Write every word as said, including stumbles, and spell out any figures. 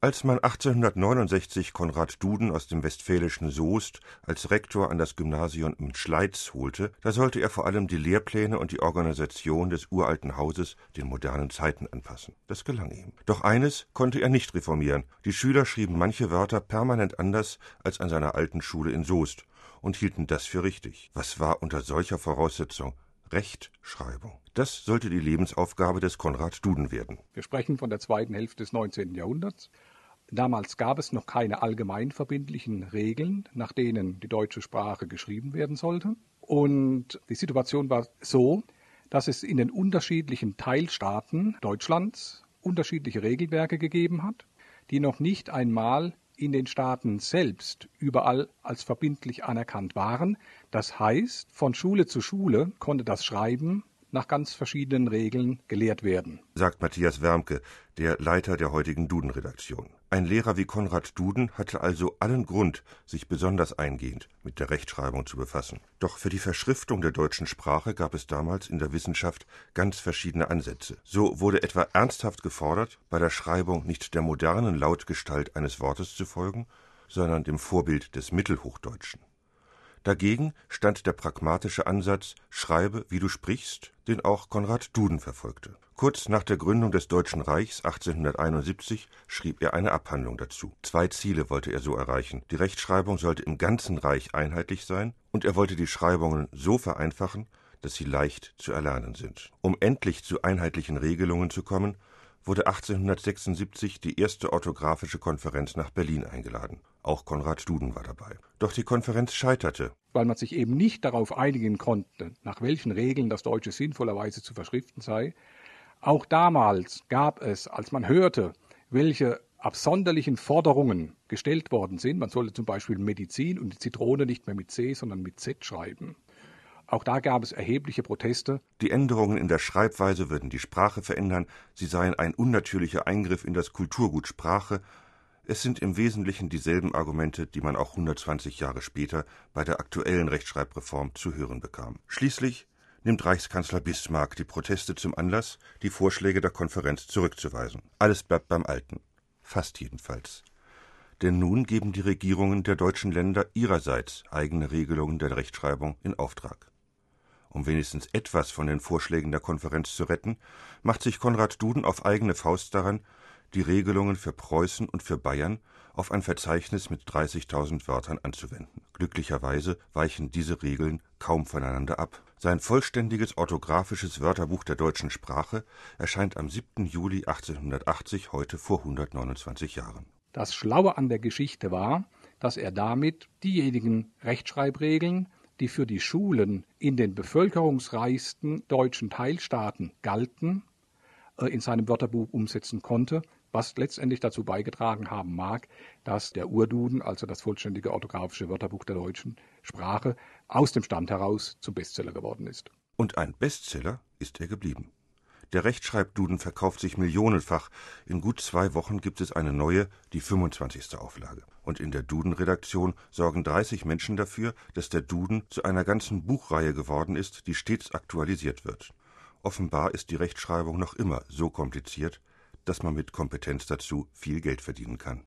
Als man achtzehnhundertneunundsechzig Konrad Duden aus dem westfälischen Soest als Rektor an das Gymnasium in Schleiz holte, da sollte er vor allem die Lehrpläne und die Organisation des uralten Hauses den modernen Zeiten anpassen. Das gelang ihm. Doch eines konnte er nicht reformieren: Die Schüler schrieben manche Wörter permanent anders als an seiner alten Schule in Soest und hielten das für richtig. Was war unter solcher Voraussetzung Rechtschreibung? Das sollte die Lebensaufgabe des Konrad Duden werden. Wir sprechen von der zweiten Hälfte des neunzehnten Jahrhunderts. Damals gab es noch keine allgemein verbindlichen Regeln, nach denen die deutsche Sprache geschrieben werden sollte. Und die Situation war so, dass es in den unterschiedlichen Teilstaaten Deutschlands unterschiedliche Regelwerke gegeben hat, die noch nicht einmal in den Staaten selbst überall als verbindlich anerkannt waren. Das heißt, von Schule zu Schule konnte das Schreiben nach ganz verschiedenen Regeln gelehrt werden, sagt Matthias Wermke, der Leiter der heutigen Duden-Redaktion. Ein Lehrer wie Konrad Duden hatte also allen Grund, sich besonders eingehend mit der Rechtschreibung zu befassen. Doch für die Verschriftung der deutschen Sprache gab es damals in der Wissenschaft ganz verschiedene Ansätze. So wurde etwa ernsthaft gefordert, bei der Schreibung nicht der modernen Lautgestalt eines Wortes zu folgen, sondern dem Vorbild des Mittelhochdeutschen. Dagegen stand der pragmatische Ansatz »Schreibe, wie du sprichst«, den auch Konrad Duden verfolgte. Kurz nach der Gründung des Deutschen Reichs achtzehnhunderteinundsiebzig schrieb er eine Abhandlung dazu. Zwei Ziele wollte er so erreichen: Die Rechtschreibung sollte im ganzen Reich einheitlich sein und er wollte die Schreibungen so vereinfachen, dass sie leicht zu erlernen sind. Um endlich zu einheitlichen Regelungen zu kommen, wurde achtzehnhundertsechsundsiebzig die erste orthographische Konferenz nach Berlin eingeladen. Auch Konrad Duden war dabei. Doch die Konferenz scheiterte. Weil man sich eben nicht darauf einigen konnte, nach welchen Regeln das Deutsche sinnvollerweise zu verschriften sei. Auch damals gab es, als man hörte, welche absonderlichen Forderungen gestellt worden sind, man sollte zum Beispiel Medizin und die Zitrone nicht mehr mit C, sondern mit Z schreiben. Auch da gab es erhebliche Proteste. Die Änderungen in der Schreibweise würden die Sprache verändern, sie seien ein unnatürlicher Eingriff in das Kulturgut Sprache. Es sind im Wesentlichen dieselben Argumente, die man auch hundertzwanzig Jahre später bei der aktuellen Rechtschreibreform zu hören bekam. Schließlich nimmt Reichskanzler Bismarck die Proteste zum Anlass, die Vorschläge der Konferenz zurückzuweisen. Alles bleibt beim Alten. Fast jedenfalls. Denn nun geben die Regierungen der deutschen Länder ihrerseits eigene Regelungen der Rechtschreibung in Auftrag. Um wenigstens etwas von den Vorschlägen der Konferenz zu retten, macht sich Konrad Duden auf eigene Faust daran, die Regelungen für Preußen und für Bayern auf ein Verzeichnis mit dreißigtausend Wörtern anzuwenden. Glücklicherweise weichen diese Regeln kaum voneinander ab. Sein vollständiges orthographisches Wörterbuch der deutschen Sprache erscheint am siebten Juli achtzehnhundertachtzig, heute vor hundertneunundzwanzig Jahren. Das Schlaue an der Geschichte war, dass er damit diejenigen Rechtschreibregeln, die für die Schulen in den bevölkerungsreichsten deutschen Teilstaaten galten, in seinem Wörterbuch umsetzen konnte, was letztendlich dazu beigetragen haben mag, dass der Urduden, also das vollständige orthografische Wörterbuch der deutschen Sprache, aus dem Stand heraus zum Bestseller geworden ist. Und ein Bestseller ist er geblieben. Der Rechtschreibduden verkauft sich millionenfach. In gut zwei Wochen gibt es eine neue, die fünfundzwanzigste Auflage. Und in der Duden-Redaktion sorgen dreißig Menschen dafür, dass der Duden zu einer ganzen Buchreihe geworden ist, die stets aktualisiert wird. Offenbar ist die Rechtschreibung noch immer so kompliziert, dass man mit Kompetenz dazu viel Geld verdienen kann.